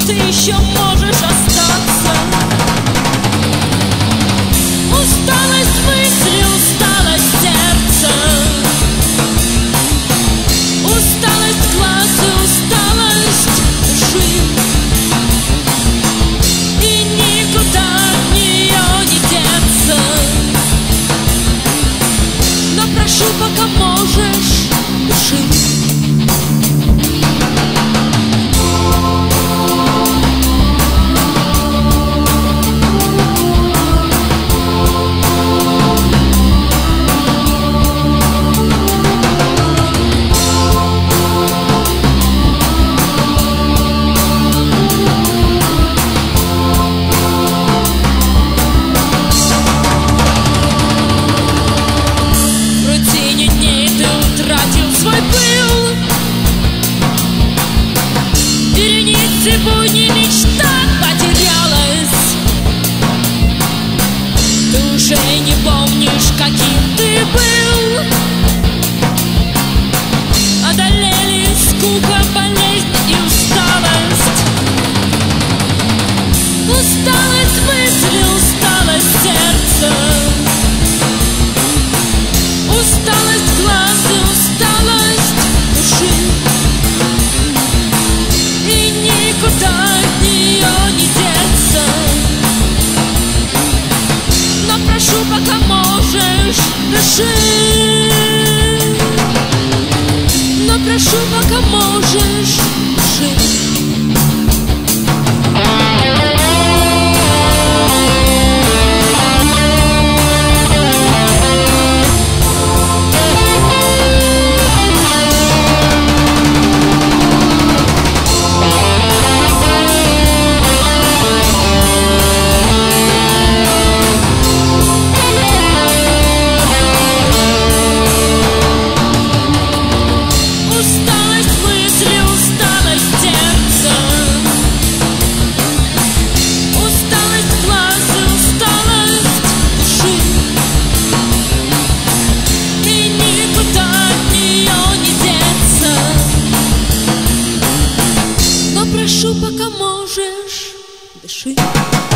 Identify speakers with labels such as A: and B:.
A: ты еще можешь остаться. Усталость мысли, усталость сердца, усталость глаз и усталость души, и никуда от нее не деться. Но прошу, пока можешь, дыши. Будни мечта потерялась. Ты уже не помнишь, каким ты был. Одолели скука, болезнь и усталость. Усталость мысли, усталость сердца, усталость глаз и усталость души, и никуда от нее не деться. Но прошу, пока можешь, дыши. Но прошу, пока можешь, дыши. Прошу, пока можешь, дыши.